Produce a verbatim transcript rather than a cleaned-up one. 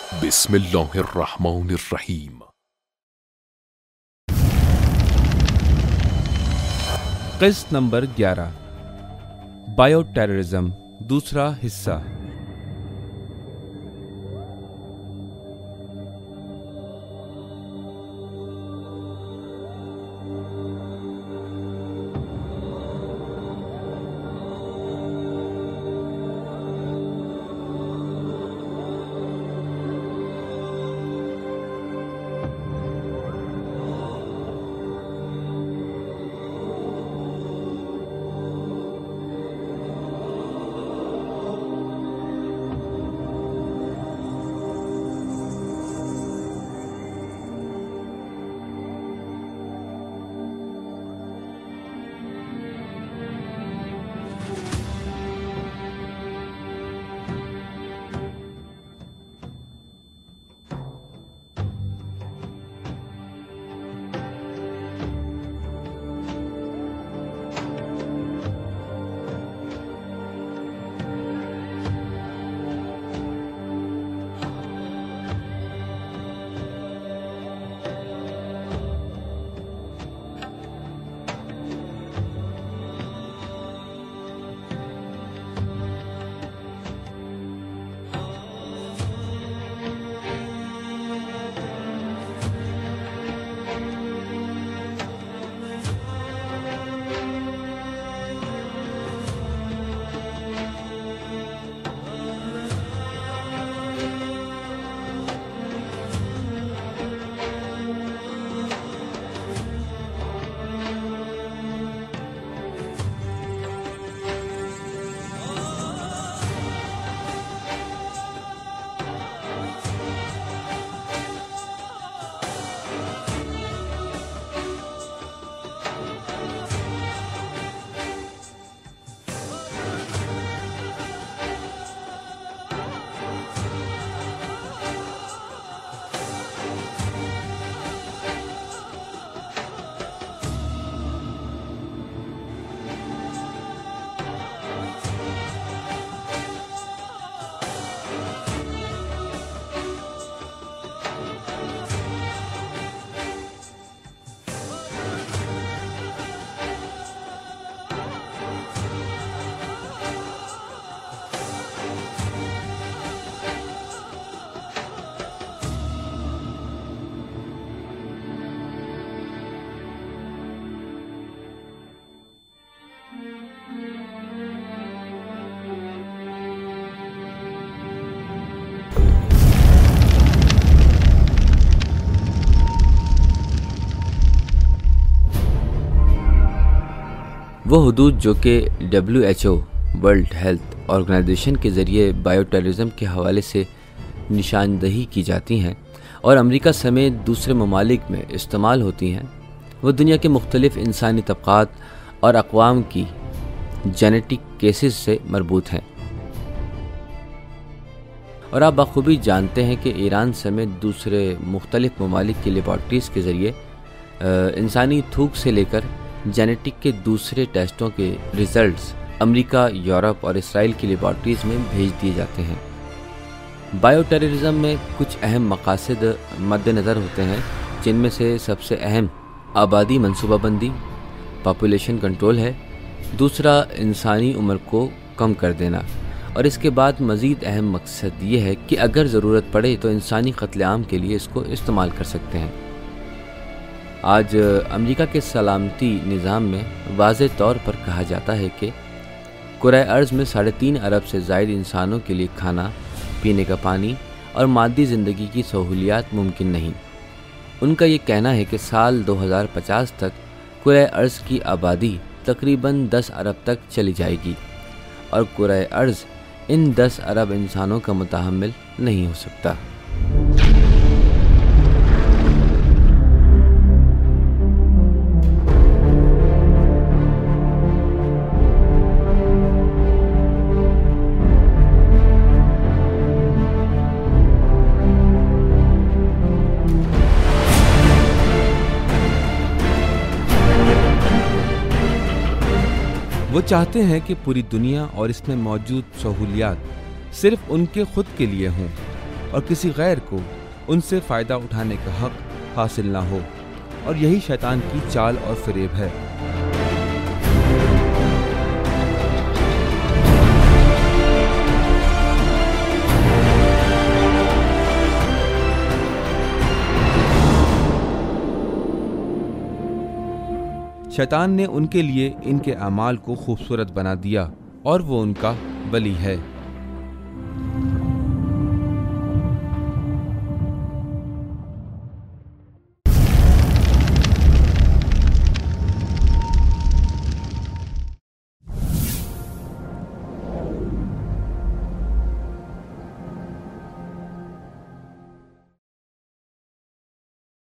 بسم اللہ الرحمن الرحیم۔ قسط نمبر گیارہ، بایو ٹیررزم، دوسرا حصہ۔ وہ حدود جو کہ W H O world health organization کے ذریعے بایو ٹیررزم کے حوالے سے نشاندہی کی جاتی ہیں اور امریکہ سمیت دوسرے ممالک میں استعمال ہوتی ہیں، وہ دنیا کے مختلف انسانی طبقات اور اقوام کی جینیٹک کیسز سے مربوط ہیں۔ اور آپ بخوبی جانتے ہیں کہ ایران سمیت دوسرے مختلف ممالک کی لیبارٹریز کے ذریعے انسانی تھوک سے لے کر جینیٹک کے دوسرے ٹیسٹوں کے ریزلٹس امریکہ، یورپ اور اسرائیل کی لیبارٹریز میں بھیج دیے جاتے ہیں۔ بایو ٹیررزم میں کچھ اہم مقاصد مد نظر ہوتے ہیں، جن میں سے سب سے اہم آبادی منصوبہ بندی، پاپولیشن کنٹرول ہے، دوسرا انسانی عمر کو کم کر دینا، اور اس کے بعد مزید اہم مقصد یہ ہے کہ اگر ضرورت پڑے تو انسانی قتل عام کے لیے اس کو استعمال کر سکتے ہیں۔ آج امریکہ کے سلامتی نظام میں واضح طور پر کہا جاتا ہے کہ کرۂ ارض میں ساڑھے تین ارب سے زائد انسانوں کے لیے کھانا، پینے کا پانی اور مادی زندگی کی سہولیات ممکن نہیں۔ ان کا یہ کہنا ہے کہ سال دو ہزار پچاس تک کرۂ ارض کی آبادی تقریباً دس ارب تک چلی جائے گی، اور کرۂ ارض ان دس ارب انسانوں کا متحمل نہیں ہو سکتا۔ وہ چاہتے ہیں کہ پوری دنیا اور اس میں موجود سہولیات صرف ان کے خود کے لیے ہوں، اور کسی غیر کو ان سے فائدہ اٹھانے کا حق حاصل نہ ہو، اور یہی شیطان کی چال اور فریب ہے۔ شیطان نے ان کے لیے ان کے اعمال کو خوبصورت بنا دیا اور وہ ان کا ولی ہے۔